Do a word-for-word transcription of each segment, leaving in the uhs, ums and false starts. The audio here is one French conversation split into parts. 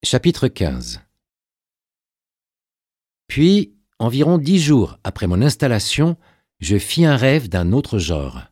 Chapitre quinze. Puis, environ dix jours après mon installation, je fis un rêve d'un autre genre.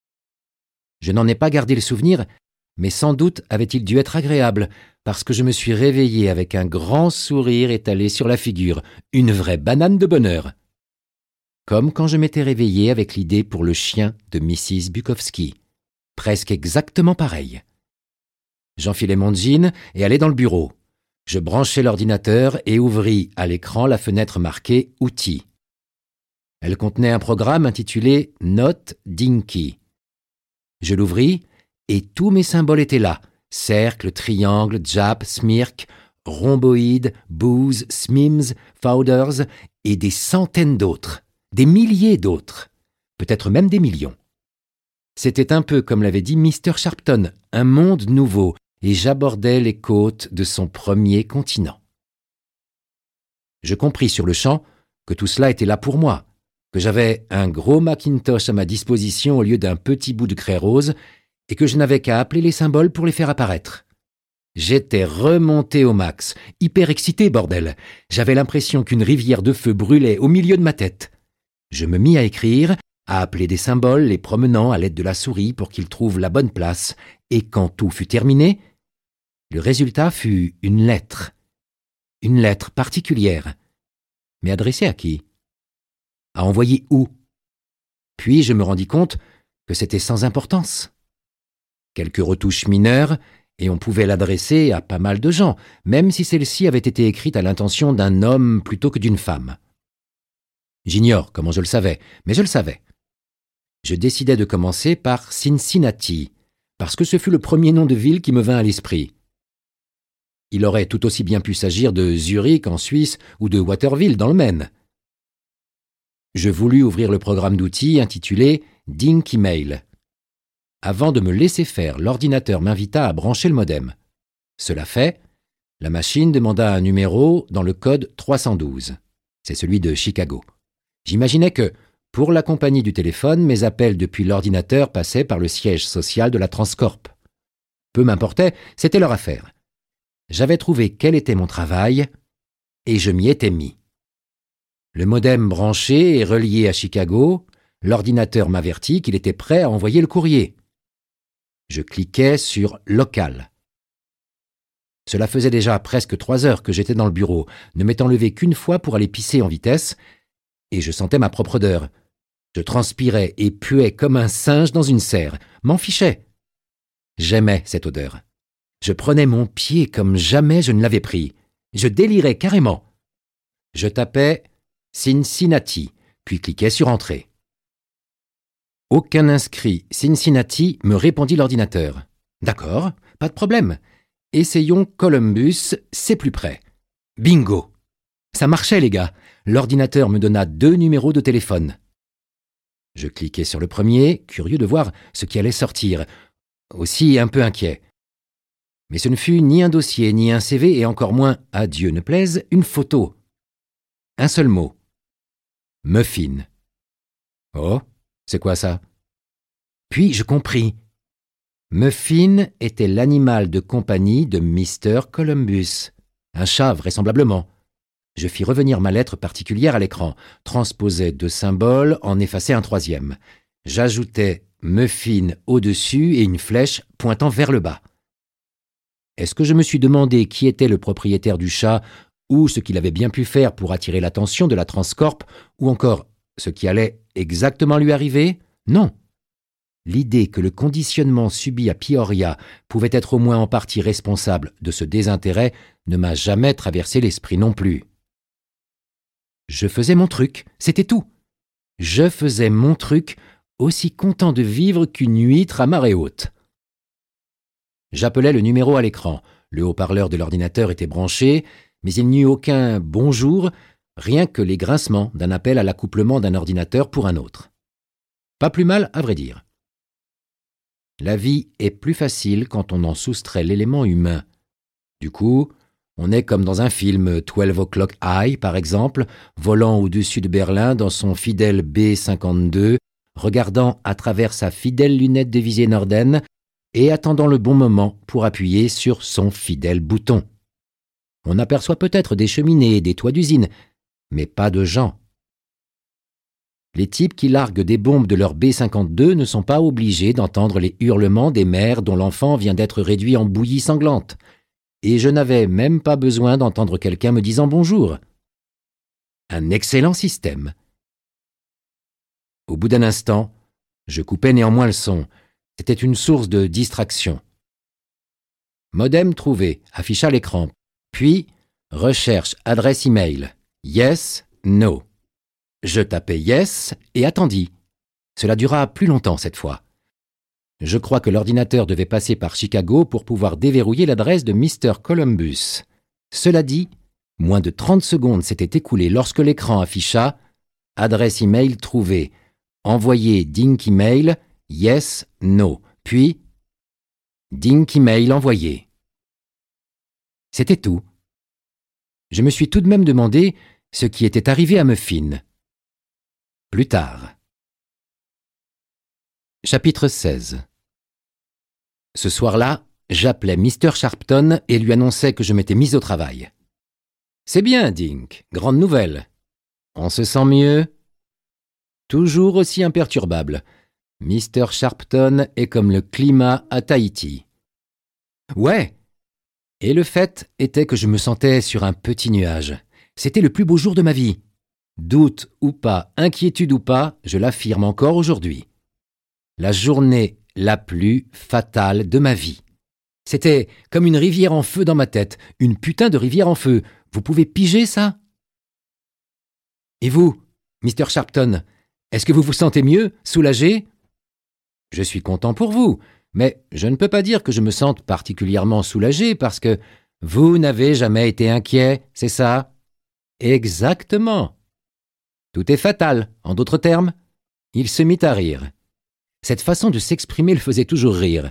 Je n'en ai pas gardé le souvenir, mais sans doute avait-il dû être agréable, parce que je me suis réveillé avec un grand sourire étalé sur la figure, une vraie banane de bonheur. Comme quand je m'étais réveillé avec l'idée pour le chien de missus Bukowski. Presque exactement pareil. J'enfilai mon jean et allai dans le bureau. Je branchai l'ordinateur et ouvris à l'écran la fenêtre marquée « Outils ». Elle contenait un programme intitulé « Note Dinky ». Je l'ouvris et tous mes symboles étaient là. Cercle, triangle, jap, smirk, rhomboïde, booze, smims, fouders et des centaines d'autres, des milliers d'autres, peut-être même des millions. C'était un peu comme l'avait dit mister Sharpton, un monde nouveau, et j'abordais les côtes de son premier continent. Je compris sur le champ que tout cela était là pour moi, que j'avais un gros Macintosh à ma disposition au lieu d'un petit bout de craie rose, et que je n'avais qu'à appeler les symboles pour les faire apparaître. J'étais remonté au max, hyper excité, bordel. J'avais l'impression qu'une rivière de feu brûlait au milieu de ma tête. Je me mis à écrire, à appeler des symboles, les promenant à l'aide de la souris pour qu'ils trouvent la bonne place, et quand tout fut terminé, le résultat fut une lettre. Une lettre particulière. Mais adressée à qui? À envoyer où? Puis je me rendis compte que c'était sans importance. Quelques retouches mineures, et on pouvait l'adresser à pas mal de gens, même si celle-ci avait été écrite à l'intention d'un homme plutôt que d'une femme. J'ignore comment je le savais, mais je le savais. Je décidai de commencer par Cincinnati, parce que ce fut le premier nom de ville qui me vint à l'esprit. Il aurait tout aussi bien pu s'agir de Zurich en Suisse ou de Waterville dans le Maine. Je voulus ouvrir le programme d'outils intitulé Dinky Mail. Avant de me laisser faire, l'ordinateur m'invita à brancher le modem. Cela fait, la machine demanda un numéro dans le code trois cent douze. C'est celui de Chicago. J'imaginais que, pour la compagnie du téléphone, mes appels depuis l'ordinateur passaient par le siège social de la Transcorp. Peu m'importait, c'était leur affaire. J'avais trouvé quel était mon travail, et je m'y étais mis. Le modem branché et relié à Chicago, l'ordinateur m'avertit qu'il était prêt à envoyer le courrier. Je cliquais sur « Local ». Cela faisait déjà presque trois heures que j'étais dans le bureau, ne m'étant levé qu'une fois pour aller pisser en vitesse, et je sentais ma propre odeur. Je transpirais et puais comme un singe dans une serre. M'en fichais. J'aimais cette odeur. Je prenais mon pied comme jamais je ne l'avais pris. Je délirais carrément. Je tapais « Cincinnati », puis cliquais sur « Entrée ». Aucun inscrit « Cincinnati » me répondit l'ordinateur. D'accord, pas de problème. Essayons Columbus, c'est plus près. Bingo! Ça marchait, les gars. L'ordinateur me donna deux numéros de téléphone. Je cliquai sur le premier, curieux de voir ce qui allait sortir, aussi un peu inquiet. Mais ce ne fut ni un dossier, ni un C V, et encore moins, à Dieu ne plaise, une photo. Un seul mot. Muffin. Oh, c'est quoi ça? Puis je compris. Muffin était l'animal de compagnie de mister Columbus. Un chat, vraisemblablement. Je fis revenir ma lettre particulière à l'écran, transposai deux symboles, en effaçai un troisième. J'ajoutai Muffin au-dessus et une flèche pointant vers le bas. Est-ce que je me suis demandé qui était le propriétaire du chat, ou ce qu'il avait bien pu faire pour attirer l'attention de la Transcorp, ou encore ce qui allait exactement lui arriver? Non. L'idée que le conditionnement subi à Peoria pouvait être au moins en partie responsable de ce désintérêt ne m'a jamais traversé l'esprit non plus. Je faisais mon truc, c'était tout. Je faisais mon truc, aussi content de vivre qu'une huître à marée haute. J'appelais le numéro à l'écran. Le haut-parleur de l'ordinateur était branché, mais il n'y eut aucun « bonjour », rien que les grincements d'un appel à l'accouplement d'un ordinateur pour un autre. Pas plus mal, à vrai dire. La vie est plus facile quand on en soustrait l'élément humain. Du coup, on est comme dans un film, twelve o'clock High, par exemple, volant au-dessus de Berlin dans son fidèle B cinquante-deux, regardant à travers sa fidèle lunette de visée Norden et attendant le bon moment pour appuyer sur son fidèle bouton. On aperçoit peut-être des cheminées, des toits d'usine, mais pas de gens. Les types qui larguent des bombes de leur B cinquante-deux ne sont pas obligés d'entendre les hurlements des mères dont l'enfant vient d'être réduit en bouillie sanglante. Et je n'avais même pas besoin d'entendre quelqu'un me disant bonjour. Un excellent système. Au bout d'un instant, je coupais néanmoins le son. C'était une source de distraction. Modem trouvé, affiche à l'écran. Puis, recherche adresse email. Yes, no. Je tapais yes et attendis. Cela dura plus longtemps cette fois. Je crois que l'ordinateur devait passer par Chicago pour pouvoir déverrouiller l'adresse de mister Columbus. Cela dit, moins de trente secondes s'étaient écoulées lorsque l'écran afficha « Adresse email trouvée. Envoyer Dink email, yes, no. » Puis « Dink email envoyé. » C'était tout. Je me suis tout de même demandé ce qui était arrivé à Muffin. Plus tard. Chapitre seize. Ce soir-là, j'appelais mister Sharpton et lui annonçais que je m'étais mis au travail. « C'est bien, Dink, grande nouvelle. On se sent mieux ?» Toujours aussi imperturbable. mister Sharpton est comme le climat à Tahiti. « Ouais !» Et le fait était que je me sentais sur un petit nuage. C'était le plus beau jour de ma vie. Doute ou pas, inquiétude ou pas, je l'affirme encore aujourd'hui. La journée la plus fatale de ma vie. C'était comme une rivière en feu dans ma tête, une putain de rivière en feu. Vous pouvez piger ça? Et vous, mister Sharpton, est-ce que vous vous sentez mieux, soulagé? Je suis content pour vous, mais je ne peux pas dire que je me sente particulièrement soulagé parce que vous n'avez jamais été inquiet, c'est ça? Exactement. Tout est fatal, en d'autres termes. Il se mit à rire. Cette façon de s'exprimer le faisait toujours rire.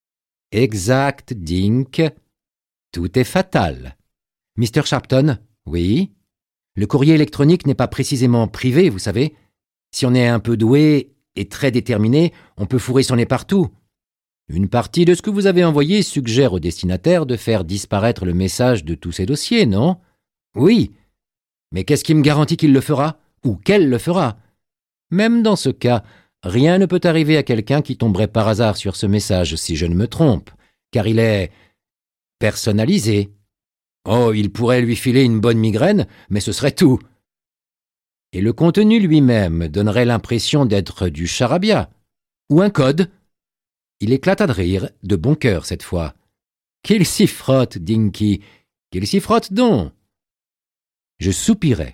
Exact, Dink. Tout est fatal. mister Sharpton, oui? Le courrier électronique n'est pas précisément privé, vous savez. Si on est un peu doué et très déterminé, on peut fourrer son nez partout. Une partie de ce que vous avez envoyé suggère au destinataire de faire disparaître le message de tous ses dossiers, non? Oui. Mais qu'est-ce qui me garantit qu'il le fera? Ou qu'elle le fera? Même dans ce cas, rien ne peut arriver à quelqu'un qui tomberait par hasard sur ce message, si je ne me trompe, car il est personnalisé. Oh, il pourrait lui filer une bonne migraine, mais ce serait tout. Et le contenu lui-même donnerait l'impression d'être du charabia. Ou un code. Il éclata de rire, de bon cœur cette fois. Qu'il s'y frotte, Dinky, qu'il s'y frotte donc. Je soupirais.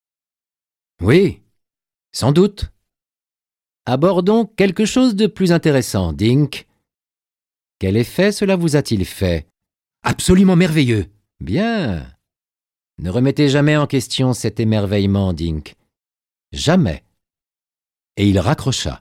Oui, sans doute. Abordons quelque chose de plus intéressant, Dink. Quel effet cela vous a-t-il fait? Absolument merveilleux. Bien. Ne remettez jamais en question cet émerveillement, Dink. Jamais. Et il raccrocha.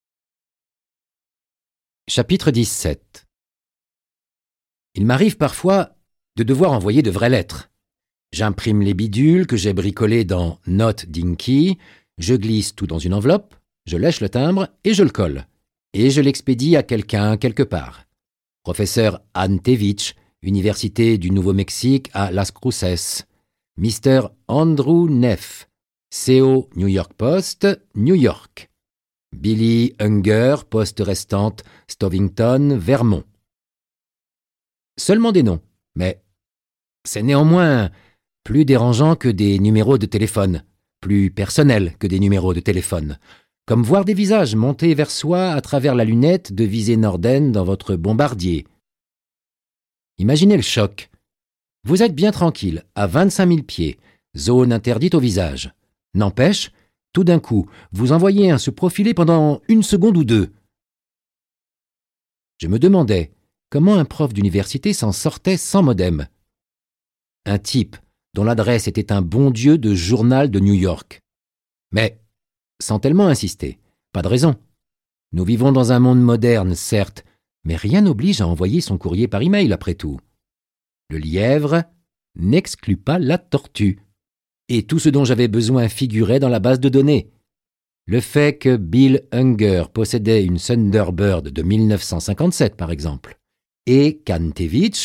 Chapitre dix-sept. Il m'arrive parfois de devoir envoyer de vraies lettres. J'imprime les bidules que j'ai bricolés dans Note Dinky, je glisse tout dans une enveloppe, je lèche le timbre et je le colle. Et je l'expédie à quelqu'un quelque part. Professeur Antevich, Université du Nouveau-Mexique à Las Cruces. mister Andrew Neff, C O New York Post, New York. Billy Unger, poste restante, Stovington, Vermont. Seulement des noms, mais c'est néanmoins plus dérangeant que des numéros de téléphone, plus personnel que des numéros de téléphone, comme voir des visages montés vers soi à travers la lunette de visée Norden dans votre bombardier. Imaginez le choc. Vous êtes bien tranquille, à vingt-cinq mille pieds, zone interdite au visage. N'empêche, tout d'un coup, vous envoyez un se profiler pendant une seconde ou deux. Je me demandais comment un prof d'université s'en sortait sans modem. Un type dont l'adresse était un bon Dieu de journal de New York. Mais, sans tellement insister, pas de raison. Nous vivons dans un monde moderne, certes, mais rien n'oblige à envoyer son courrier par email après tout. Le lièvre n'exclut pas la tortue. Et tout ce dont j'avais besoin figurait dans la base de données. Le fait que Bill Unger possédait une Thunderbird de mille neuf cent cinquante-sept, par exemple, et qu'Antevich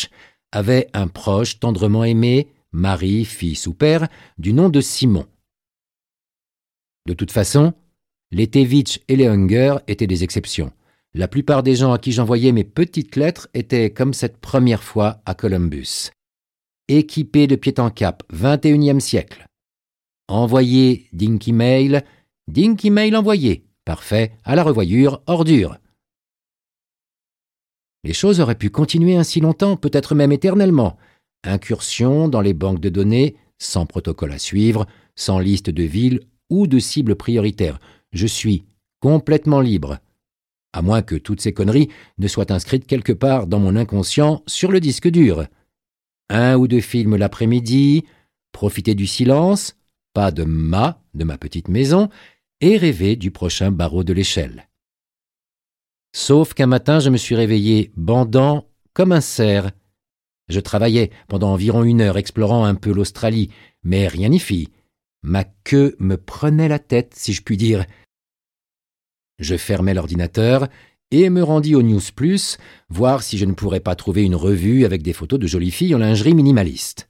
avait un proche tendrement aimé, mari, fils ou père, du nom de Simon. De toute façon, les Tevitch et les Unger étaient des exceptions. La plupart des gens à qui j'envoyais mes petites lettres étaient comme cette première fois à Columbus. Équipés de pied en cap, vingt et unième siècle. Envoyé Dinky Mail, Dinky Mail envoyé. Parfait, à la revoyure, ordure. Les choses auraient pu continuer ainsi longtemps, peut-être même éternellement. Incursion dans les banques de données, sans protocole à suivre, sans liste de villes ou de cibles prioritaires. Je suis complètement libre. À moins que toutes ces conneries ne soient inscrites quelque part dans mon inconscient sur le disque dur. Un ou deux films l'après-midi, profiter du silence, pas de ma, de ma petite maison, et rêver du prochain barreau de l'échelle. Sauf qu'un matin, je me suis réveillé bandant comme un cerf. Je travaillais pendant environ une heure explorant un peu l'Australie, mais rien n'y fit. Ma queue me prenait la tête, si je puis dire. Je fermai l'ordinateur et me rendis au News Plus, voir si je ne pourrais pas trouver une revue avec des photos de jolies filles en lingerie minimaliste.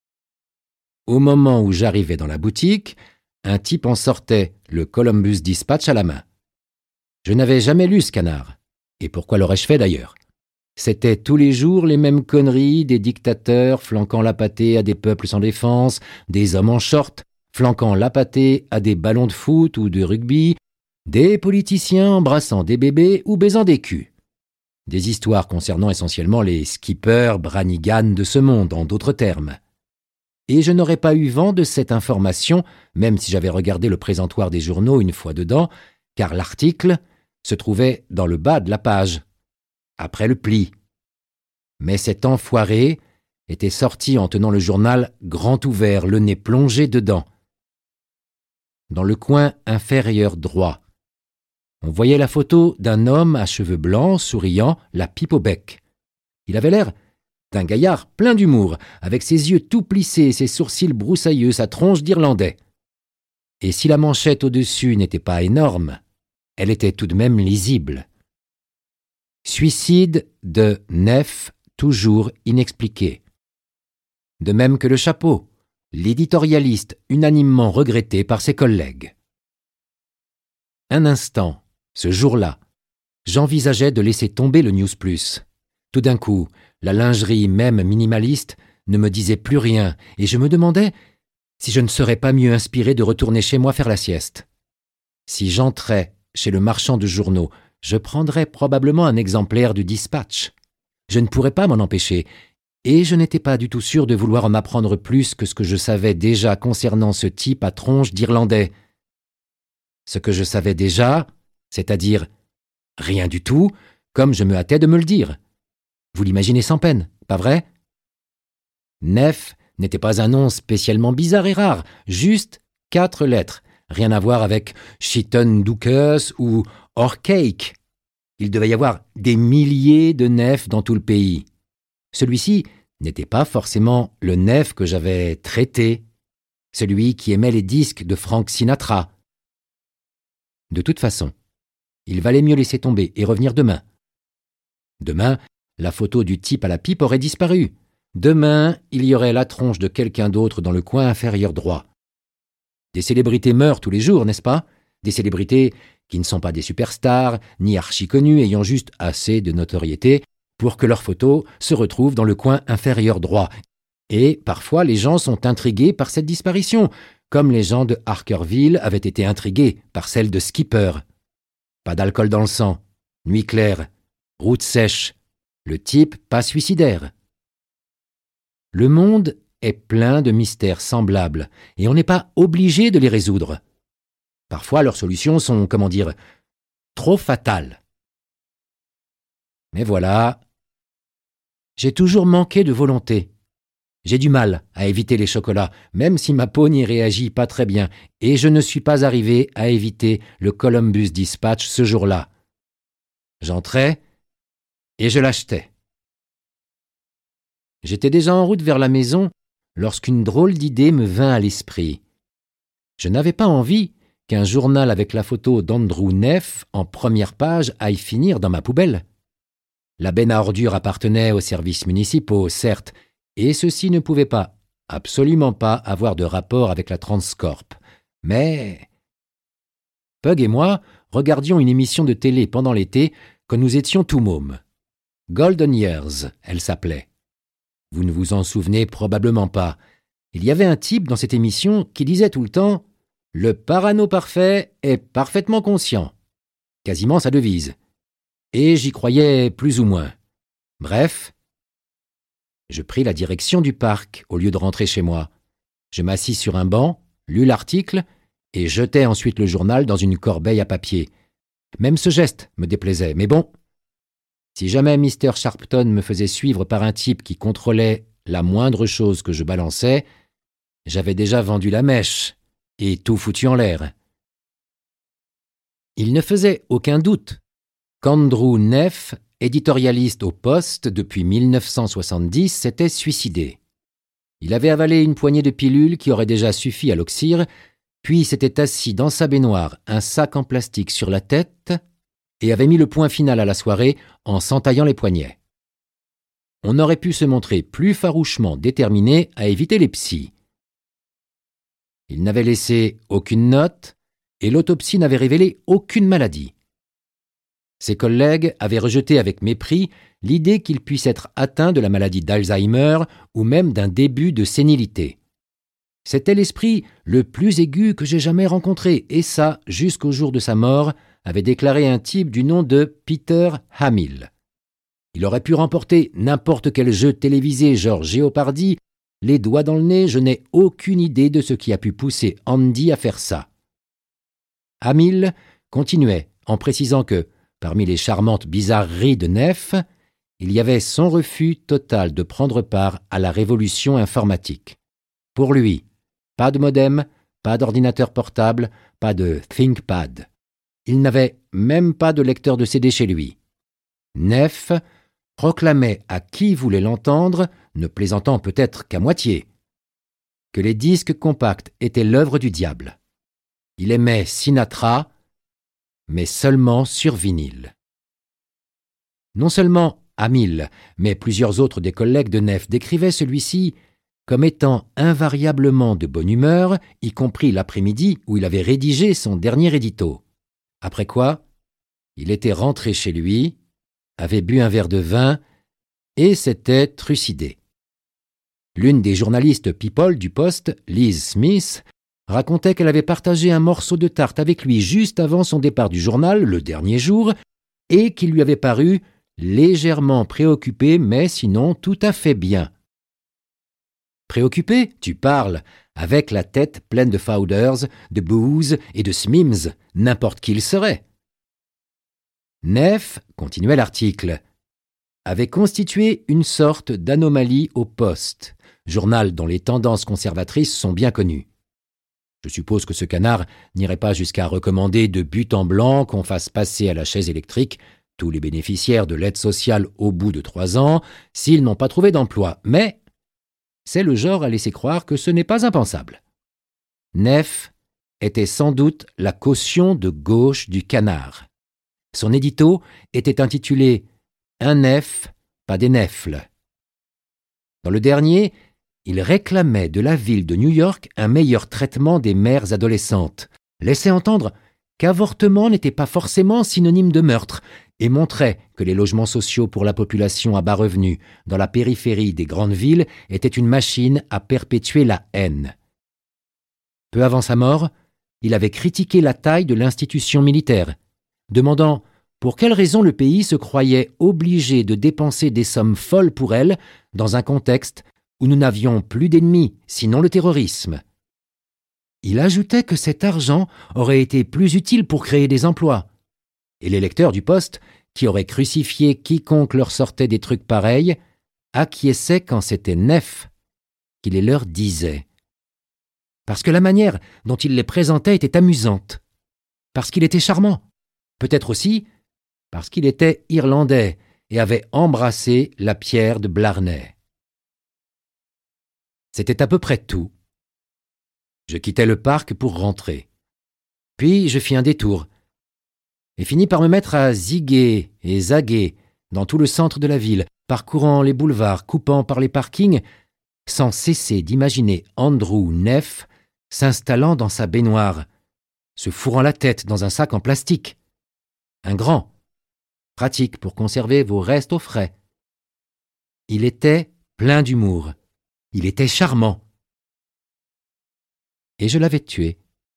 Au moment où j'arrivais dans la boutique, un type en sortait, le Columbus Dispatch à la main. Je n'avais jamais lu ce canard. Et pourquoi l'aurais-je fait d'ailleurs? C'étaient tous les jours les mêmes conneries, des dictateurs flanquant la pâtée à des peuples sans défense, des hommes en short flanquant la pâtée à des ballons de foot ou de rugby, des politiciens embrassant des bébés ou baisant des culs. Des histoires concernant essentiellement les skippers Branigan de ce monde, en d'autres termes. Et je n'aurais pas eu vent de cette information, même si j'avais regardé le présentoir des journaux une fois dedans, car l'article se trouvait dans le bas de la page, après le pli. Mais cet enfoiré était sorti en tenant le journal grand ouvert, le nez plongé dedans. Dans le coin inférieur droit, on voyait la photo d'un homme à cheveux blancs, souriant, la pipe au bec. Il avait l'air d'un gaillard plein d'humour, avec ses yeux tout plissés, ses sourcils broussailleux, sa tronche d'Irlandais. Et si la manchette au-dessus n'était pas énorme, elle était tout de même lisible. Suicide de Neff, toujours inexpliqué. De même que le chapeau, l'éditorialiste unanimement regretté par ses collègues. Un instant, ce jour-là, j'envisageais de laisser tomber le News Plus. Tout d'un coup, la lingerie, même minimaliste, ne me disait plus rien, et je me demandais si je ne serais pas mieux inspiré de retourner chez moi faire la sieste. Si j'entrais chez le marchand de journaux, je prendrais probablement un exemplaire du Dispatch. Je ne pourrais pas m'en empêcher, et je n'étais pas du tout sûr de vouloir en apprendre plus que ce que je savais déjà concernant ce type à tronche d'Irlandais. Ce que je savais déjà, c'est-à-dire rien du tout, comme je me hâtais de me le dire. Vous l'imaginez sans peine, pas vrai? Neff n'était pas un nom spécialement bizarre et rare, juste quatre lettres, rien à voir avec Chiton Doucus ou Orcake. Il devait y avoir des milliers de Neff dans tout le pays. Celui-ci n'était pas forcément le Neff que j'avais traité, celui qui aimait les disques de Frank Sinatra. De toute façon, il valait mieux laisser tomber et revenir demain. Demain, la photo du type à la pipe aurait disparu. Demain, il y aurait la tronche de quelqu'un d'autre dans le coin inférieur droit. Des célébrités meurent tous les jours, n'est-ce pas? Des célébrités qui ne sont pas des superstars, ni archi-connues, ayant juste assez de notoriété pour que leurs photos se retrouvent dans le coin inférieur droit. Et parfois, les gens sont intrigués par cette disparition, comme les gens de Harkerville avaient été intrigués par celle de Skipper. Pas d'alcool dans le sang, nuit claire, route sèche, le type pas suicidaire. Le monde est plein de mystères semblables, et on n'est pas obligé de les résoudre. Parfois, leurs solutions sont, comment dire, trop fatales. Mais voilà, j'ai toujours manqué de volonté. J'ai du mal à éviter les chocolats, même si ma peau n'y réagit pas très bien, et je ne suis pas arrivé à éviter le Columbus Dispatch ce jour-là. J'entrais et je l'achetais. J'étais déjà en route vers la maison lorsqu'une drôle d'idée me vint à l'esprit. Je n'avais pas envie qu'un journal avec la photo d'Andrew Neff en première page aille finir dans ma poubelle. La benne à ordures appartenait aux services municipaux, certes, et ceci ne pouvait pas, absolument pas, avoir de rapport avec la Transcorp. Mais Pug et moi regardions une émission de télé pendant l'été quand nous étions tout mômes. Golden Years, elle s'appelait. Vous ne vous en souvenez probablement pas. Il y avait un type dans cette émission qui disait tout le temps « Le parano parfait est parfaitement conscient », quasiment sa devise. Et j'y croyais plus ou moins. Bref, je pris la direction du parc au lieu de rentrer chez moi. Je m'assis sur un banc, lus l'article et jetai ensuite le journal dans une corbeille à papier. Même ce geste me déplaisait, mais bon. Si jamais mister Sharpton me faisait suivre par un type qui contrôlait la moindre chose que je balançais, j'avais déjà vendu la mèche et tout foutu en l'air. Il ne faisait aucun doute qu'Andrew Neff, éditorialiste au Poste depuis mille neuf cent soixante-dix, s'était suicidé. Il avait avalé une poignée de pilules qui auraient déjà suffi à l'oxyre, puis s'était assis dans sa baignoire, un sac en plastique sur la tête, et avait mis le point final à la soirée en s'entaillant les poignets. On aurait pu se montrer plus farouchement déterminé à éviter les psys. Il n'avait laissé aucune note, et l'autopsie n'avait révélé aucune maladie. Ses collègues avaient rejeté avec mépris l'idée qu'il puisse être atteint de la maladie d'Alzheimer ou même d'un début de sénilité. C'était l'esprit le plus aigu que j'ai jamais rencontré, et ça, jusqu'au jour de sa mort, avait déclaré un type du nom de Peter Hamill. Il aurait pu remporter n'importe quel jeu télévisé genre Jeopardy, les doigts dans le nez, je n'ai aucune idée de ce qui a pu pousser Andy à faire ça. Hamill continuait en précisant que, parmi les charmantes bizarreries de Neff, il y avait son refus total de prendre part à la révolution informatique. Pour lui, pas de modem, pas d'ordinateur portable, pas de ThinkPad. Il n'avait même pas de lecteur de C D chez lui. Neff proclamait à qui voulait l'entendre, ne plaisantant peut-être qu'à moitié, que les disques compacts étaient l'œuvre du diable. Il aimait Sinatra, mais seulement sur vinyle. Non seulement Hamill, mais plusieurs autres des collègues de Neff décrivaient celui-ci comme étant invariablement de bonne humeur, y compris l'après-midi où il avait rédigé son dernier édito. Après quoi, il était rentré chez lui, avait bu un verre de vin et s'était trucidé. L'une des journalistes People du Poste, Liz Smith, racontait qu'elle avait partagé un morceau de tarte avec lui juste avant son départ du journal, le dernier jour, et qu'il lui avait paru légèrement préoccupé, mais sinon tout à fait bien. Préoccupé, tu parles, avec la tête pleine de Fowders, de booze et de Smims, n'importe qui il serait. Neff, continuait l'article, avait constitué une sorte d'anomalie au Poste, journal dont les tendances conservatrices sont bien connues. Je suppose que ce canard n'irait pas jusqu'à recommander de but en blanc qu'on fasse passer à la chaise électrique tous les bénéficiaires de l'aide sociale au bout de trois ans s'ils n'ont pas trouvé d'emploi, mais c'est le genre à laisser croire que ce n'est pas impensable. Neff était sans doute la caution de gauche du canard. Son édito était intitulé « Un Neff, pas des neffles ». Dans le dernier, il réclamait de la ville de New York un meilleur traitement des mères adolescentes, laissait entendre qu'avortement n'était pas forcément synonyme de meurtre et montrait que les logements sociaux pour la population à bas revenus dans la périphérie des grandes villes étaient une machine à perpétuer la haine. Peu avant sa mort, il avait critiqué la taille de l'institution militaire, demandant pour quelle raison le pays se croyait obligé de dépenser des sommes folles pour elle dans un contexte où nous n'avions plus d'ennemis, sinon le terrorisme. Il ajoutait que cet argent aurait été plus utile pour créer des emplois. Et les lecteurs du Poste, qui auraient crucifié quiconque leur sortait des trucs pareils, acquiesçaient quand c'était Neff qui les leur disait. Parce que la manière dont il les présentait était amusante. Parce qu'il était charmant. Peut-être aussi parce qu'il était irlandais et avait embrassé la pierre de Blarney. C'était à peu près tout. Je quittai le parc pour rentrer. Puis je fis un détour et finis par me mettre à ziguer et zaguer dans tout le centre de la ville, parcourant les boulevards, coupant par les parkings, sans cesser d'imaginer Andrew Neff s'installant dans sa baignoire, se fourrant la tête dans un sac en plastique. Un grand, pratique pour conserver vos restes au frais. Il était plein d'humour. Il était charmant. Et je l'avais tué.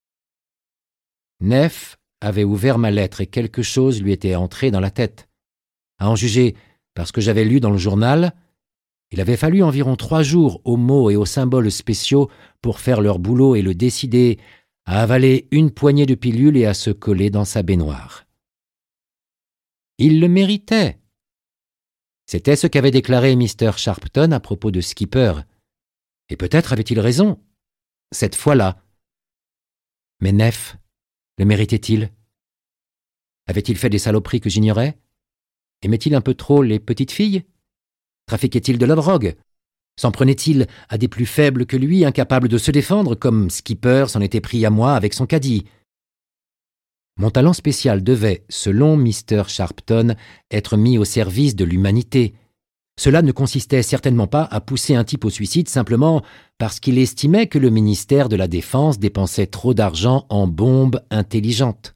Neff avait ouvert ma lettre et quelque chose lui était entré dans la tête. À en juger parce que j'avais lu dans le journal, il avait fallu environ trois jours aux mots et aux symboles spéciaux pour faire leur boulot et le décider à avaler une poignée de pilules et à se coller dans sa baignoire. Il le méritait. C'était ce qu'avait déclaré mister Sharpton à propos de Skipper. Et peut-être avait-il raison, cette fois-là. Mais Neff, le méritait-il? Avait-il fait des saloperies que j'ignorais? Aimait-il un peu trop les petites filles? Trafiquait-il de la drogue? S'en prenait-il à des plus faibles que lui, incapables de se défendre, comme Skipper s'en était pris à moi avec son caddie? Mon talent spécial devait, selon mister Sharpton, être mis au service de l'humanité. Cela ne consistait certainement pas à pousser un type au suicide simplement parce qu'il estimait que le ministère de la Défense dépensait trop d'argent en bombes intelligentes.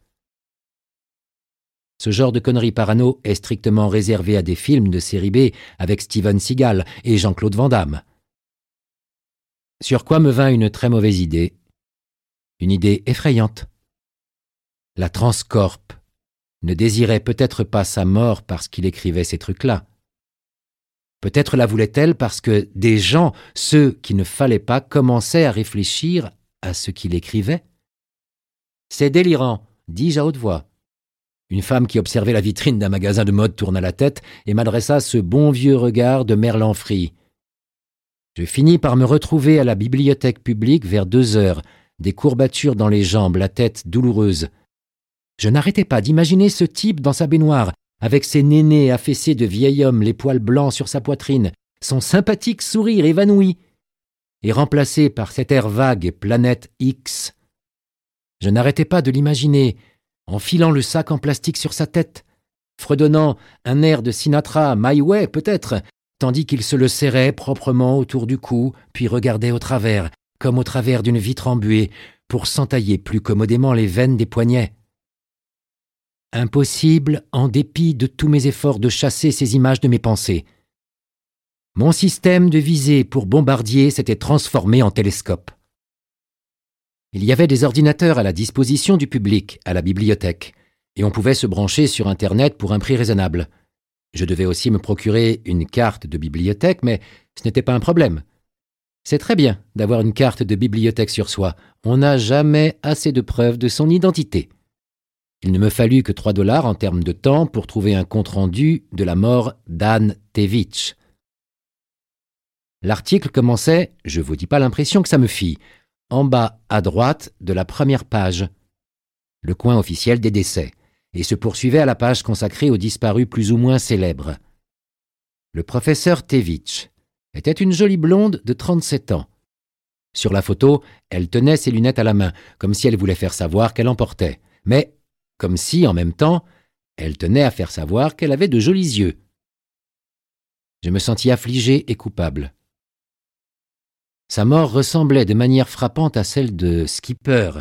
Ce genre de conneries parano est strictement réservé à des films de série B avec Steven Seagal et Jean-Claude Van Damme. Sur quoi me vint une très mauvaise idée. Une idée effrayante. La Transcorp ne désirait peut-être pas sa mort parce qu'il écrivait ces trucs-là. Peut-être la voulait-elle parce que des gens, ceux qui ne fallait pas, commençaient à réfléchir à ce qu'il écrivait. C'est délirant, dis-je à haute voix. Une femme qui observait la vitrine d'un magasin de mode tourna la tête et m'adressa ce bon vieux regard de Merlanfry. Je finis par me retrouver à la bibliothèque publique vers deux heures, des courbatures dans les jambes, la tête douloureuse. Je n'arrêtais pas d'imaginer ce type dans sa baignoire, avec ses nénés affaissés de vieil homme, les poils blancs sur sa poitrine, son sympathique sourire évanoui, et remplacé par cet air vague Planète X. Je n'arrêtais pas de l'imaginer, enfilant le sac en plastique sur sa tête, fredonnant un air de Sinatra, My Way peut-être, tandis qu'il se le serrait proprement autour du cou, puis regardait au travers, comme au travers d'une vitre embuée, pour s'entailler plus commodément les veines des poignets. Impossible, en dépit de tous mes efforts, de chasser ces images de mes pensées. Mon système de visée pour bombardier s'était transformé en télescope. Il y avait des ordinateurs à la disposition du public, à la bibliothèque, et on pouvait se brancher sur Internet pour un prix raisonnable. Je devais aussi me procurer une carte de bibliothèque, mais ce n'était pas un problème. C'est très bien d'avoir une carte de bibliothèque sur soi. On n'a jamais assez de preuves de son identité. Il ne me fallut que trois dollars en termes de temps pour trouver un compte-rendu de la mort d'Anne Tevich. L'article commençait, je vous dis pas l'impression que ça me fit, en bas à droite de la première page, le coin officiel des décès, et se poursuivait à la page consacrée aux disparus plus ou moins célèbres. Le professeur Tevich était une jolie blonde de trente-sept ans. Sur la photo, elle tenait ses lunettes à la main, comme si elle voulait faire savoir qu'elle en portait, mais comme si, en même temps, elle tenait à faire savoir qu'elle avait de jolis yeux. Je me sentis affligé et coupable. Sa mort ressemblait de manière frappante à celle de Skipper.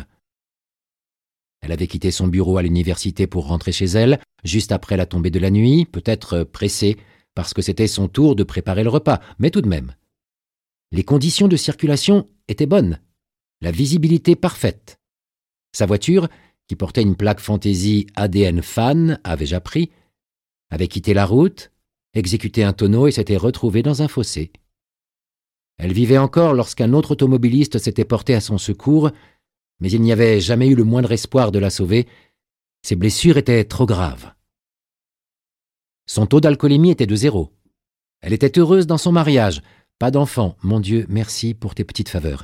Elle avait quitté son bureau à l'université pour rentrer chez elle, juste après la tombée de la nuit, peut-être pressée, parce que c'était son tour de préparer le repas, mais tout de même. Les conditions de circulation étaient bonnes, la visibilité parfaite. Sa voiture, qui portait une plaque fantaisie A D N Fan, avais-je appris, avait quitté la route, exécuté un tonneau et s'était retrouvée dans un fossé. Elle vivait encore lorsqu'un autre automobiliste s'était porté à son secours, mais il n'y avait jamais eu le moindre espoir de la sauver. Ses blessures étaient trop graves. Son taux d'alcoolémie était de zéro. Elle était heureuse dans son mariage. Pas d'enfant. Mon Dieu, merci pour tes petites faveurs.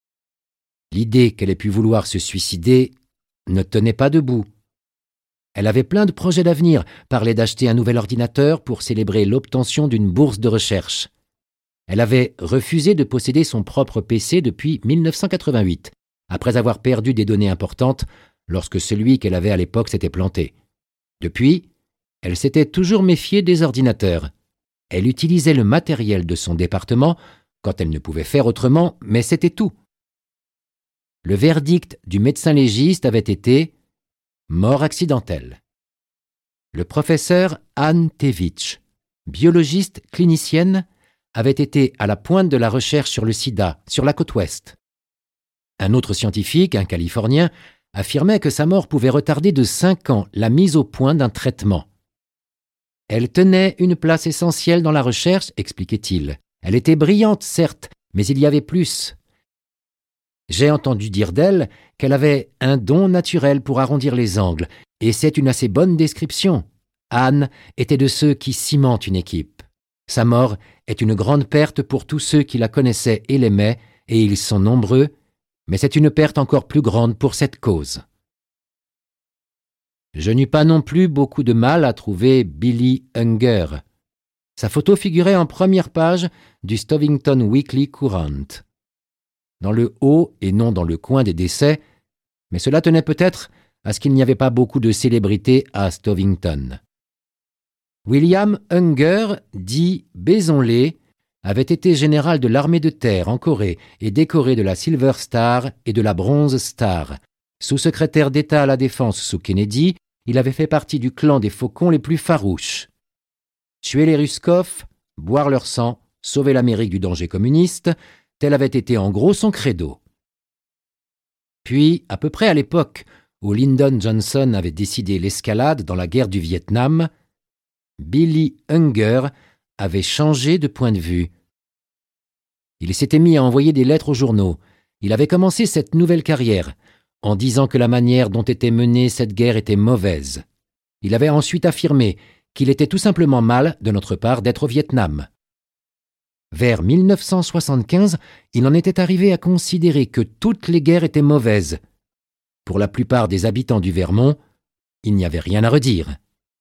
L'idée qu'elle ait pu vouloir se suicider ne tenait pas debout. Elle avait plein de projets d'avenir, parlait d'acheter un nouvel ordinateur pour célébrer l'obtention d'une bourse de recherche. Elle avait refusé de posséder son propre P C depuis mille neuf cent quatre-vingt-huit, après avoir perdu des données importantes lorsque celui qu'elle avait à l'époque s'était planté. Depuis, Elle s'était toujours méfiée des ordinateurs. Elle utilisait le matériel de son département quand elle ne pouvait faire autrement, mais c'était tout. Le verdict du médecin légiste avait été « mort accidentelle ». Le professeur Anne Tevich, biologiste clinicienne, avait été à la pointe de la recherche sur le sida, sur la côte ouest. Un autre scientifique, un Californien, affirmait que sa mort pouvait retarder de cinq ans la mise au point d'un traitement. Elle tenait une place essentielle dans la recherche, expliquait-il. Elle était brillante, certes, mais il y avait plus. J'ai entendu dire d'elle qu'elle avait un don naturel pour arrondir les angles, et c'est une assez bonne description. Anne était de ceux qui cimentent une équipe. Sa mort est une grande perte pour tous ceux qui la connaissaient et l'aimaient, et ils sont nombreux, mais c'est une perte encore plus grande pour cette cause. Je n'eus pas non plus beaucoup de mal à trouver Billy Unger. Sa photo figurait en première page du Stovington Weekly Courant, dans le haut et non dans le coin des décès, mais cela tenait peut-être à ce qu'il n'y avait pas beaucoup de célébrités à Stovington. William Unger, dit Bézonlé, avait été général de l'armée de terre en Corée et décoré de la Silver Star et de la Bronze Star. Sous-secrétaire d'État à la Défense sous Kennedy, il avait fait partie du clan des faucons les plus farouches. Tuer les Ruskov, boire leur sang, sauver l'Amérique du danger communiste, tel avait été en gros son credo. Puis, à peu près à l'époque où Lyndon Johnson avait décidé l'escalade dans la guerre du Vietnam, Billy Unger avait changé de point de vue. Il s'était mis à envoyer des lettres aux journaux. Il avait commencé cette nouvelle carrière en disant que la manière dont était menée cette guerre était mauvaise. Il avait ensuite affirmé qu'il était tout simplement mal de notre part d'être au Vietnam. Vers mille neuf cent soixante-quinze, il en était arrivé à considérer que toutes les guerres étaient mauvaises. Pour la plupart des habitants du Vermont, il n'y avait rien à redire.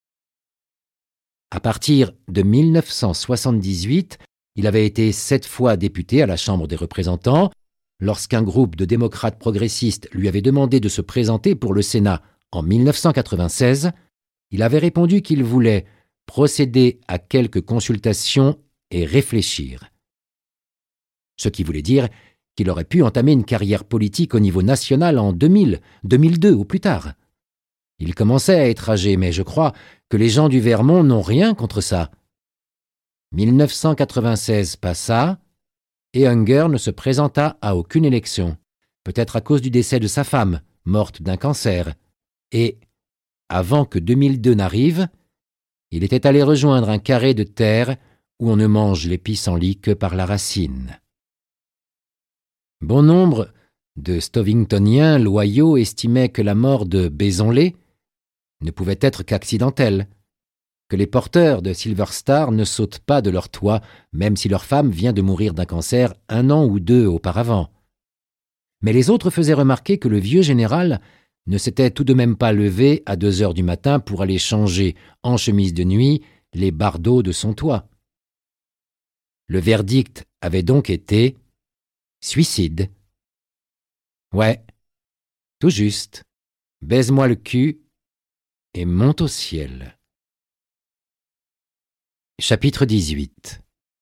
À partir de mille neuf cent soixante-dix-huit, il avait été sept fois député à la Chambre des représentants. Lorsqu'un groupe de démocrates progressistes lui avait demandé de se présenter pour le Sénat en mille neuf cent quatre-vingt-seize, il avait répondu qu'il voulait procéder à quelques consultations et réfléchir. Ce qui voulait dire qu'il aurait pu entamer une carrière politique au niveau national en deux mille, deux mille deux ou plus tard. Il commençait à être âgé, mais je crois que les gens du Vermont n'ont rien contre ça. mille neuf cent quatre-vingt-seize passa, et Unger ne se présenta à aucune élection, peut-être à cause du décès de sa femme, morte d'un cancer, et, avant que deux mille deux n'arrive, il était allé rejoindre un carré de terre où on ne mange les pissenlits que par la racine. Bon nombre de Stovingtoniens loyaux estimaient que la mort de Bézonlé ne pouvait être qu'accidentelle, que les porteurs de Silver Star ne sautent pas de leur toit, même si leur femme vient de mourir d'un cancer un an ou deux auparavant. Mais les autres faisaient remarquer que le vieux général ne s'était tout de même pas levé à deux heures du matin pour aller changer, en chemise de nuit, les bardeaux de son toit. Le verdict avait donc été « suicide ». Ouais, tout juste. Baise-moi le cul et monte au ciel. Chapitre dix-huit.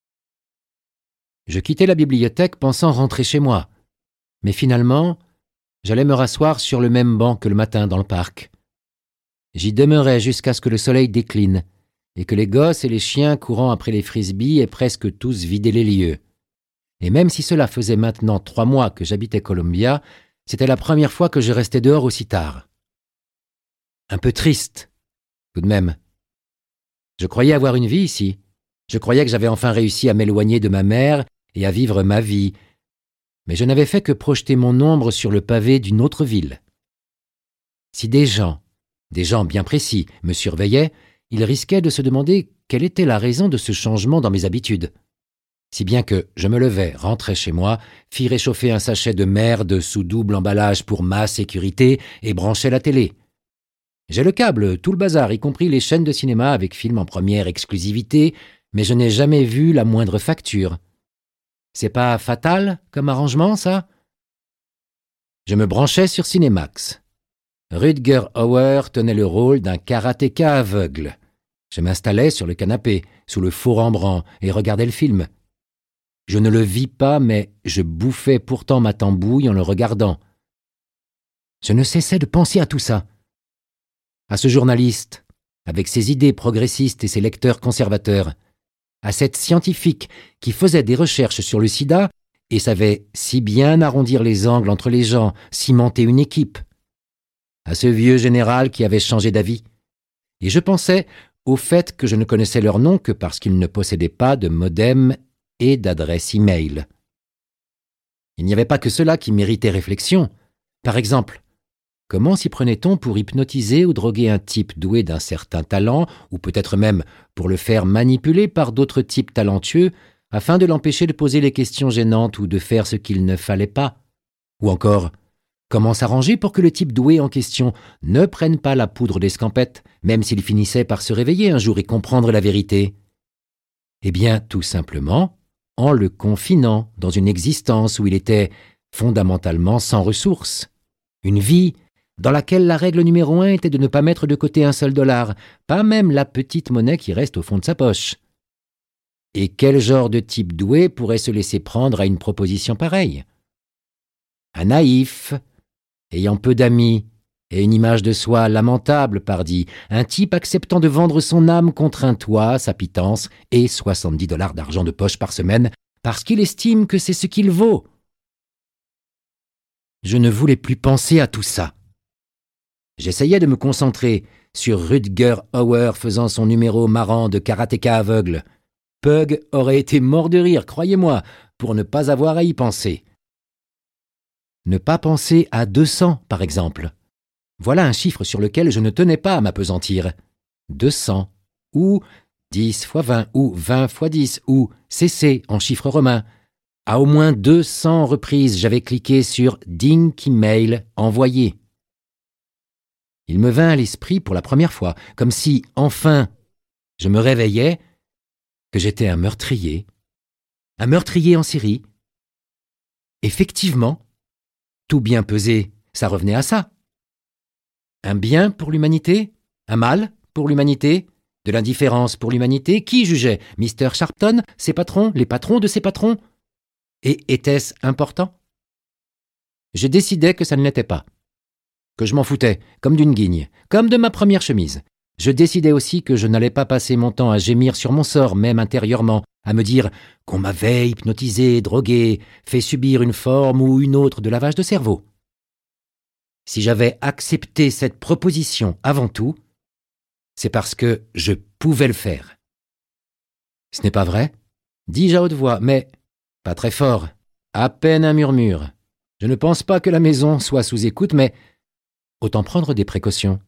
Je quittai la bibliothèque pensant rentrer chez moi, mais finalement, j'allais me rasseoir sur le même banc que le matin dans le parc. J'y demeurai jusqu'à ce que le soleil décline et que les gosses et les chiens courant après les frisbees aient presque tous vidé les lieux. Et même si cela faisait maintenant trois mois que j'habitais Columbia, c'était la première fois que je restais dehors aussi tard. Un peu triste, tout de même. Je croyais avoir une vie ici. Je croyais que j'avais enfin réussi à m'éloigner de ma mère et à vivre ma vie. Mais je n'avais fait que projeter mon ombre sur le pavé d'une autre ville. Si des gens, des gens bien précis, me surveillaient, ils risquaient de se demander quelle était la raison de ce changement dans mes habitudes. Si bien que je me levais, rentrais chez moi, fis réchauffer un sachet de merde sous double emballage pour ma sécurité et branchais la télé. J'ai le câble, tout le bazar, y compris les chaînes de cinéma avec films en première exclusivité, mais je n'ai jamais vu la moindre facture. C'est pas fatal comme arrangement, ça? Je me branchais sur Cinemax. Rutger Hauer tenait le rôle d'un karatéka aveugle. Je m'installais sur le canapé, sous le four embrant, et regardais le film. Je ne le vis pas, mais je bouffais pourtant ma tambouille en le regardant. Je ne cessais de penser à tout ça. À ce journaliste, avec ses idées progressistes et ses lecteurs conservateurs. À cette scientifique qui faisait des recherches sur le sida et savait si bien arrondir les angles entre les gens, cimenter une équipe. À ce vieux général qui avait changé d'avis. Et je pensais au fait que je ne connaissais leur nom que parce qu'ils ne possédaient pas de modem et d'adresse e-mail. Il n'y avait pas que cela qui méritait réflexion. Par exemple, comment s'y prenait-on pour hypnotiser ou droguer un type doué d'un certain talent, ou peut-être même pour le faire manipuler par d'autres types talentueux, afin de l'empêcher de poser les questions gênantes ou de faire ce qu'il ne fallait pas? Ou encore, comment s'arranger pour que le type doué en question ne prenne pas la poudre d'escampette, même s'il finissait par se réveiller un jour et comprendre la vérité? Eh bien, tout simplement, en le confinant dans une existence où il était fondamentalement sans ressources. Une vie dans laquelle la règle numéro un était de ne pas mettre de côté un seul dollar, pas même la petite monnaie qui reste au fond de sa poche. Et quel genre de type doué pourrait se laisser prendre à une proposition pareille? Un naïf, ayant peu d'amis et une image de soi lamentable, pardi, un type acceptant de vendre son âme contre un toit, sa pitance et soixante-dix dollars d'argent de poche par semaine parce qu'il estime que c'est ce qu'il vaut. Je ne voulais plus penser à tout ça. J'essayais de me concentrer sur Rutger Hauer faisant son numéro marrant de karatéka aveugle. Pug aurait été mort de rire, croyez-moi, pour ne pas avoir à y penser. Ne pas penser à deux cents, par exemple. Voilà un chiffre sur lequel je ne tenais pas à m'appesantir. deux cents, ou dix fois vingt, ou vingt fois dix, ou C C en chiffres romains. À au moins deux cents reprises, j'avais cliqué sur « Dink email envoyé ». Il me vint à l'esprit pour la première fois, comme si, enfin, je me réveillais, que j'étais un meurtrier, un meurtrier en série. Effectivement, tout bien pesé, ça revenait à ça. Un bien pour l'humanité, un mal pour l'humanité, de l'indifférence pour l'humanité. Qui jugeait? mister Sharpton, ses patrons, les patrons de ses patrons? Et était-ce important? Je décidais que ça ne l'était pas. Que je m'en foutais, comme d'une guigne, comme de ma première chemise. Je décidais aussi que je n'allais pas passer mon temps à gémir sur mon sort, même intérieurement, à me dire qu'on m'avait hypnotisé, drogué, fait subir une forme ou une autre de lavage de cerveau. Si j'avais accepté cette proposition avant tout, c'est parce que je pouvais le faire. Ce n'est pas vrai? Dis-je à haute voix, mais pas très fort, à peine un murmure. Je ne pense pas que la maison soit sous écoute, mais autant prendre des précautions.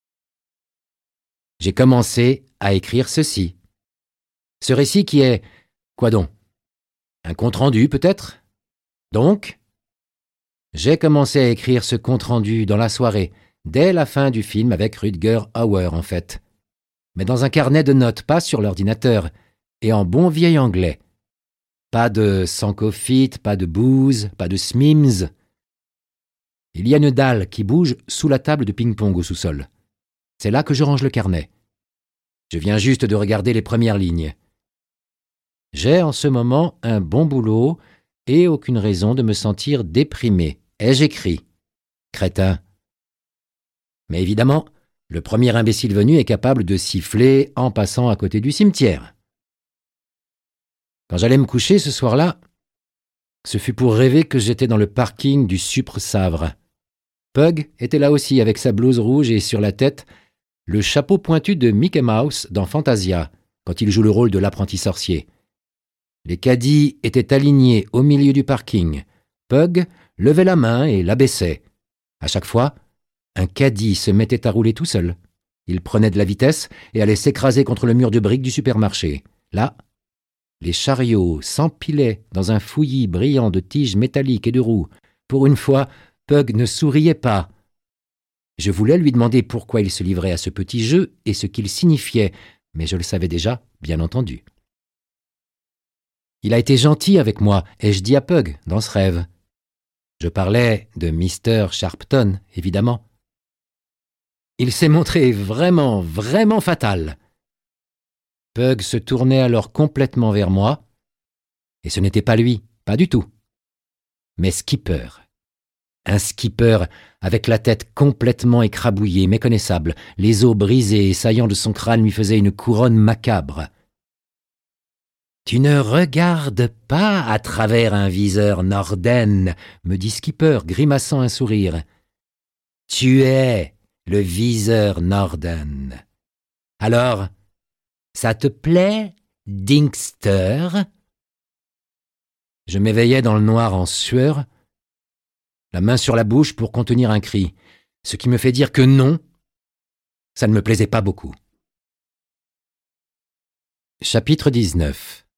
J'ai commencé à écrire ceci. Ce récit qui est, quoi donc? Un compte-rendu peut-être? Donc, j'ai commencé à écrire ce compte-rendu dans la soirée, dès la fin du film avec Rutger Hauer en fait. Mais dans un carnet de notes, pas sur l'ordinateur, et en bon vieil anglais. Pas de sankofite, pas de booze, pas de smims. Il y a une dalle qui bouge sous la table de ping-pong au sous-sol. C'est là que je range le carnet. Je viens juste de regarder les premières lignes. J'ai en ce moment un bon boulot et aucune raison de me sentir déprimé. Et j'écris. Crétin. Mais évidemment, le premier imbécile venu est capable de siffler en passant à côté du cimetière. Quand j'allais me coucher ce soir-là, ce fut pour rêver que j'étais dans le parking du Supre-Savre. Pug était là aussi avec sa blouse rouge et sur la tête, le chapeau pointu de Mickey Mouse dans Fantasia, quand il joue le rôle de l'apprenti sorcier. Les caddies étaient alignés au milieu du parking. Pug levait la main et l'abaissait. À chaque fois, un caddie se mettait à rouler tout seul. Il prenait de la vitesse et allait s'écraser contre le mur de briques du supermarché. Là, les chariots s'empilaient dans un fouillis brillant de tiges métalliques et de roues. Pour une fois, Pug ne souriait pas. Je voulais lui demander pourquoi il se livrait à ce petit jeu et ce qu'il signifiait, mais je le savais déjà, bien entendu. Il a été gentil avec moi, ai-je dit à Pug, dans ce rêve. Je parlais de mister Sharpton, évidemment. Il s'est montré vraiment, vraiment fatal. Pug se tournait alors complètement vers moi, et ce n'était pas lui, pas du tout, mais Skipper. Un skipper avec la tête complètement écrabouillée, méconnaissable, les os brisés et saillant de son crâne lui faisaient une couronne macabre. « Tu ne regardes pas à travers un viseur Norden, » me dit Skipper, grimaçant un sourire. « Tu es le viseur Norden. Alors, ça te plaît, Dingster ?» Je m'éveillais dans le noir en sueur, la main sur la bouche pour contenir un cri, ce qui me fait dire que non, ça ne me plaisait pas beaucoup. Chapitre dix-neuf.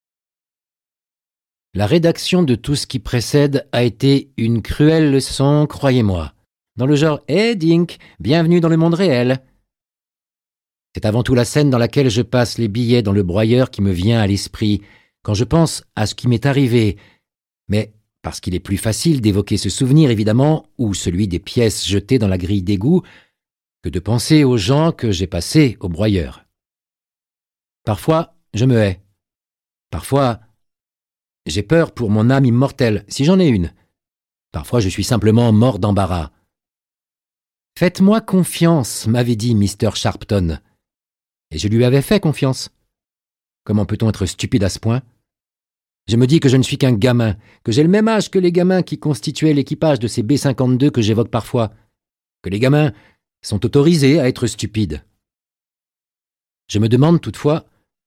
La rédaction de tout ce qui précède a été une cruelle leçon, croyez-moi, dans le genre « Hé, Dink, bienvenue dans le monde réel !» C'est avant tout la scène dans laquelle je passe les billets dans le broyeur qui me vient à l'esprit quand je pense à ce qui m'est arrivé, mais parce qu'il est plus facile d'évoquer ce souvenir, évidemment, ou celui des pièces jetées dans la grille d'égout, que de penser aux gens que j'ai passés au broyeur. Parfois, je me hais. Parfois, j'ai peur pour mon âme immortelle, si j'en ai une. Parfois, je suis simplement mort d'embarras. « Faites-moi confiance », m'avait dit mister Sharpton. Et je lui avais fait confiance. Comment peut-on être stupide à ce point ? Je me dis que je ne suis qu'un gamin, que j'ai le même âge que les gamins qui constituaient l'équipage de ces B cinquante-deux que j'évoque parfois, que les gamins sont autorisés à être stupides. Je me demande toutefois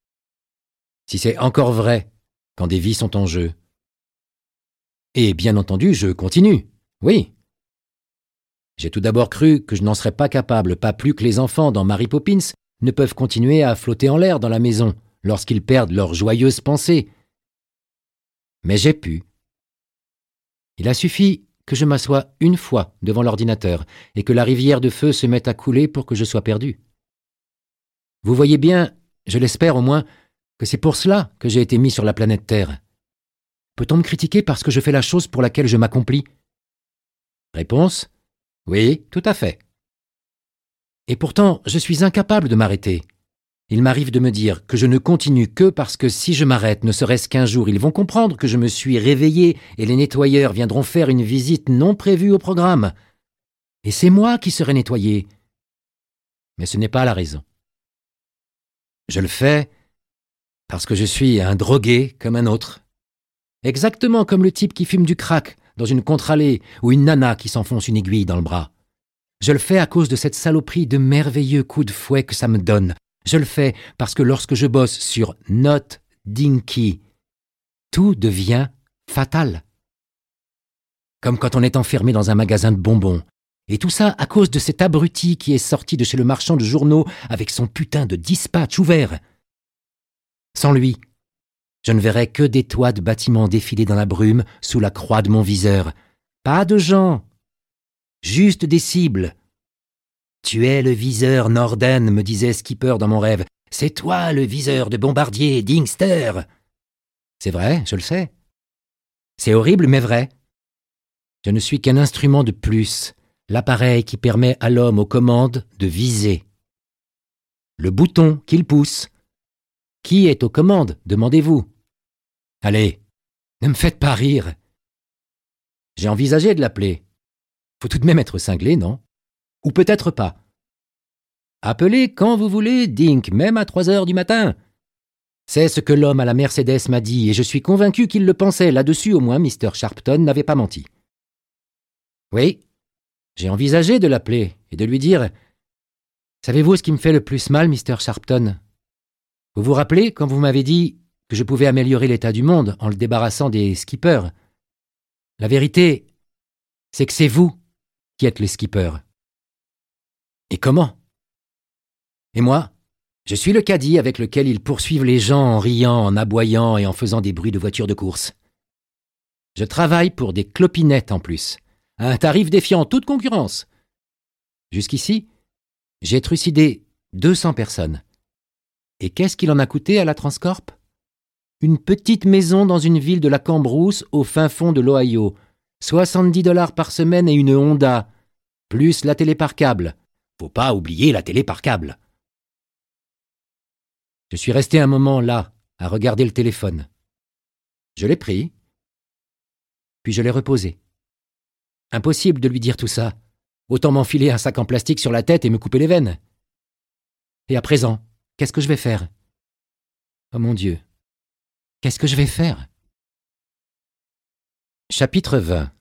si c'est encore vrai quand des vies sont en jeu. Et bien entendu, je continue, oui. J'ai tout d'abord cru que je n'en serais pas capable, pas plus que les enfants dans Mary Poppins ne peuvent continuer à flotter en l'air dans la maison lorsqu'ils perdent leurs joyeuses pensées. Mais j'ai pu. Il a suffi que je m'assoie une fois devant l'ordinateur et que la rivière de feu se mette à couler pour que je sois perdu. Vous voyez bien, je l'espère au moins, que c'est pour cela que j'ai été mis sur la planète Terre. Peut-on me critiquer parce que je fais la chose pour laquelle je m'accomplis ? Réponse : oui, tout à fait. Et pourtant, je suis incapable de m'arrêter. Il m'arrive de me dire que je ne continue que parce que si je m'arrête, ne serait-ce qu'un jour, ils vont comprendre que je me suis réveillé et les nettoyeurs viendront faire une visite non prévue au programme. Et c'est moi qui serai nettoyé. Mais ce n'est pas la raison. Je le fais parce que je suis un drogué comme un autre. Exactement comme le type qui fume du crack dans une contre-allée ou une nana qui s'enfonce une aiguille dans le bras. Je le fais à cause de cette saloperie de merveilleux coups de fouet que ça me donne. Je le fais parce que lorsque je bosse sur Not Dinky, tout devient fatal. Comme quand on est enfermé dans un magasin de bonbons. Et tout ça à cause de cet abruti qui est sorti de chez le marchand de journaux avec son putain de dispatch ouvert. Sans lui, je ne verrais que des toits de bâtiments défiler dans la brume sous la croix de mon viseur. Pas de gens, juste des cibles. « Tu es le viseur Norden », me disait Skipper dans mon rêve. « C'est toi le viseur de bombardier, Dingster !» C'est vrai, je le sais. C'est horrible, mais vrai. Je ne suis qu'un instrument de plus, l'appareil qui permet à l'homme aux commandes de viser. Le bouton qu'il pousse. Qui est aux commandes, demandez-vous. Allez, ne me faites pas rire. J'ai envisagé de l'appeler. Faut tout de même être cinglé, non ? Ou peut-être pas. Appelez quand vous voulez, Dink, même à trois heures du matin. C'est ce que l'homme à la Mercedes m'a dit, et je suis convaincu qu'il le pensait. Là-dessus, au moins, mister Sharpton n'avait pas menti. Oui, j'ai envisagé de l'appeler et de lui dire « Savez-vous ce qui me fait le plus mal, mister Sharpton ? Vous vous rappelez quand vous m'avez dit que je pouvais améliorer l'état du monde en le débarrassant des skippers ? La vérité, c'est que c'est vous qui êtes les skippers. Et comment ? Et moi, je suis le caddie avec lequel ils poursuivent les gens en riant, en aboyant et en faisant des bruits de voitures de course. Je travaille pour des clopinettes en plus, à un tarif défiant toute concurrence. Jusqu'ici, j'ai trucidé deux cents personnes. Et qu'est-ce qu'il en a coûté à la Transcorp ? Une petite maison dans une ville de la Cambrousse au fin fond de l'Ohio, soixante-dix dollars par semaine et une Honda, plus la télé par câble. Faut pas oublier la télé par câble. Je suis resté un moment là, à regarder le téléphone. Je l'ai pris, puis je l'ai reposé. Impossible de lui dire tout ça. Autant m'enfiler un sac en plastique sur la tête et me couper les veines. Et à présent, qu'est-ce que je vais faire? Oh mon Dieu, qu'est-ce que je vais faire? Chapitre vingt.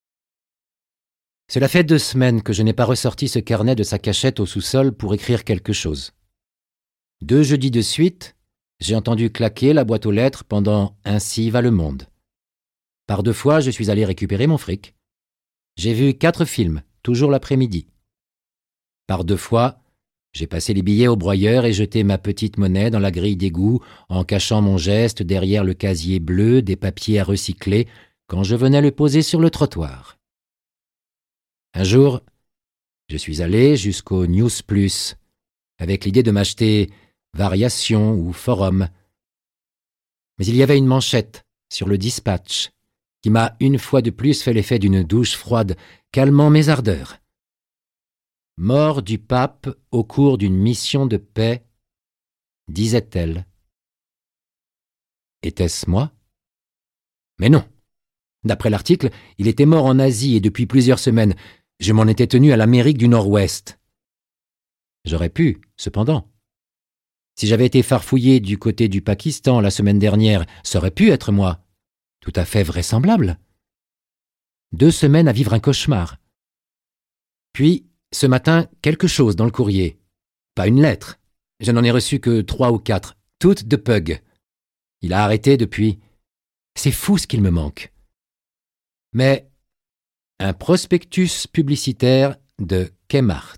Cela fait deux semaines que je n'ai pas ressorti ce carnet de sa cachette au sous-sol pour écrire quelque chose. Deux jeudis de suite, j'ai entendu claquer la boîte aux lettres pendant « Ainsi va le monde ». Par deux fois, je suis allé récupérer mon fric. J'ai vu quatre films, toujours l'après-midi. Par deux fois, j'ai passé les billets au broyeur et jeté ma petite monnaie dans la grille d'égout en cachant mon geste derrière le casier bleu des papiers à recycler quand je venais le poser sur le trottoir. Un jour, je suis allé jusqu'au News Plus avec l'idée de m'acheter Variation ou Forum. Mais il y avait une manchette sur le Dispatch qui m'a une fois de plus fait l'effet d'une douche froide, calmant mes ardeurs. Mort du pape au cours d'une mission de paix, disait-elle. Était-ce moi? Mais non. D'après l'article, il était mort en Asie et depuis plusieurs semaines. Je m'en étais tenu à l'Amérique du Nord-Ouest. J'aurais pu, cependant. Si j'avais été farfouillé du côté du Pakistan la semaine dernière, ça aurait pu être moi. Tout à fait vraisemblable. Deux semaines à vivre un cauchemar. Puis, ce matin, quelque chose dans le courrier. Pas une lettre. Je n'en ai reçu que trois ou quatre, toutes de Pug. Il a arrêté depuis. C'est fou ce qu'il me manque. Mais un prospectus publicitaire de Kmart.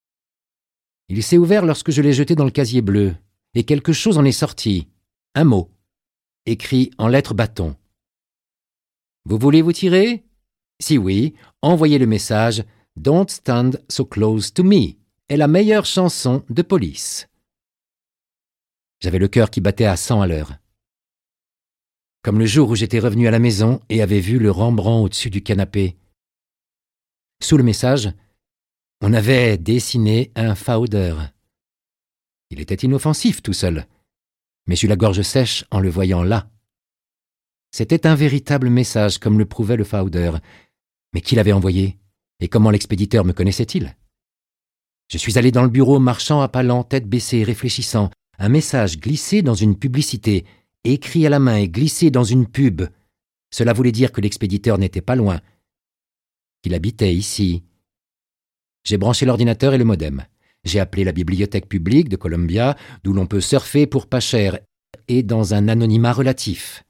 Il s'est ouvert lorsque je l'ai jeté dans le casier bleu, et quelque chose en est sorti. Un mot, écrit en lettres bâton. Vous voulez vous tirer? Si oui, envoyez le message « Don't stand so close to me » est la meilleure chanson de Police. J'avais le cœur qui battait à cent à l'heure. Comme le jour où j'étais revenu à la maison et avais vu le Rembrandt au-dessus du canapé. Sous le message, on avait dessiné un Fauder. Il était inoffensif tout seul, mais j'eus la gorge sèche en le voyant là. C'était un véritable message, comme le prouvait le Fauder. Mais qui l'avait envoyé? Et comment l'expéditeur me connaissait-il? Je suis allé dans le bureau, marchant à pas lents, tête baissée, réfléchissant. Un message glissé dans une publicité, écrit à la main et glissé dans une pub. Cela voulait dire que l'expéditeur n'était pas loin, qu'il habitait ici. J'ai branché l'ordinateur et le modem. J'ai appelé la bibliothèque publique de Columbia, d'où l'on peut surfer pour pas cher, et dans un anonymat relatif.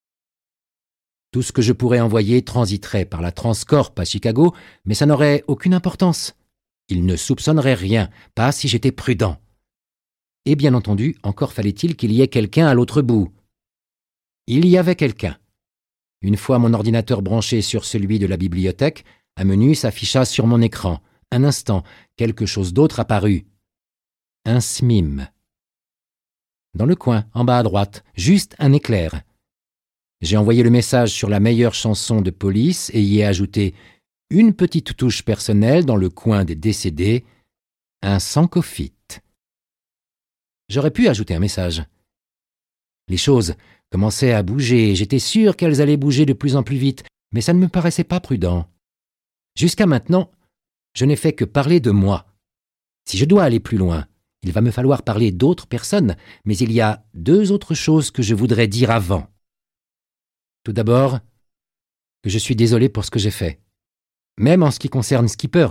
Tout ce que je pourrais envoyer transiterait par la Transcorp à Chicago, mais ça n'aurait aucune importance. Ils ne soupçonneraient rien, pas si j'étais prudent. Et bien entendu, encore fallait-il qu'il y ait quelqu'un à l'autre bout. Il y avait quelqu'un. Une fois mon ordinateur branché sur celui de la bibliothèque, un menu s'afficha sur mon écran. Un instant, quelque chose d'autre apparut. Un S M I M. Dans le coin, en bas à droite, juste un éclair. J'ai envoyé le message sur la meilleure chanson de Police et y ai ajouté une petite touche personnelle dans le coin des décédés, un sans-cophite. J'aurais pu ajouter un message. Les choses commençaient à bouger et j'étais sûr qu'elles allaient bouger de plus en plus vite, mais ça ne me paraissait pas prudent. Jusqu'à maintenant, je n'ai fait que parler de moi. Si je dois aller plus loin, il va me falloir parler d'autres personnes, mais il y a deux autres choses que je voudrais dire avant. Tout d'abord, que je suis désolé pour ce que j'ai fait, même en ce qui concerne Skipper.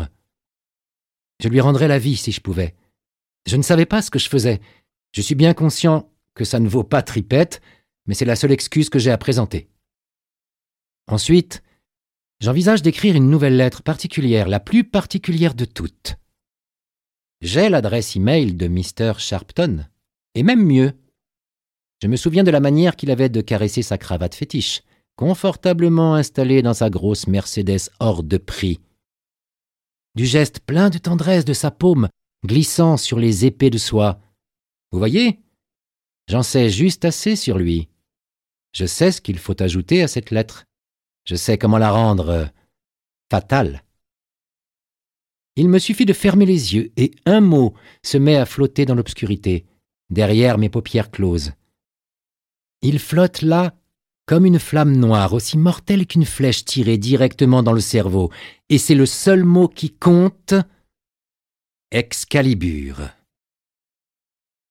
Je lui rendrais la vie si je pouvais. Je ne savais pas ce que je faisais. Je suis bien conscient que ça ne vaut pas tripette, mais c'est la seule excuse que j'ai à présenter. Ensuite, j'envisage d'écrire une nouvelle lettre particulière, la plus particulière de toutes. J'ai l'adresse e-mail de mister Sharpton, et même mieux. Je me souviens de la manière qu'il avait de caresser sa cravate fétiche, confortablement installée dans sa grosse Mercedes hors de prix. Du geste plein de tendresse de sa paume, glissant sur les épées de soie. Vous voyez? J'en sais juste assez sur lui. Je sais ce qu'il faut ajouter à cette lettre. Je sais comment la rendre euh, fatale. Il me suffit de fermer les yeux et un mot se met à flotter dans l'obscurité. derrière mes paupières closes. Il flotte là comme une flamme noire, aussi mortelle qu'une flèche tirée directement dans le cerveau, et c'est le seul mot qui compte, Excalibur.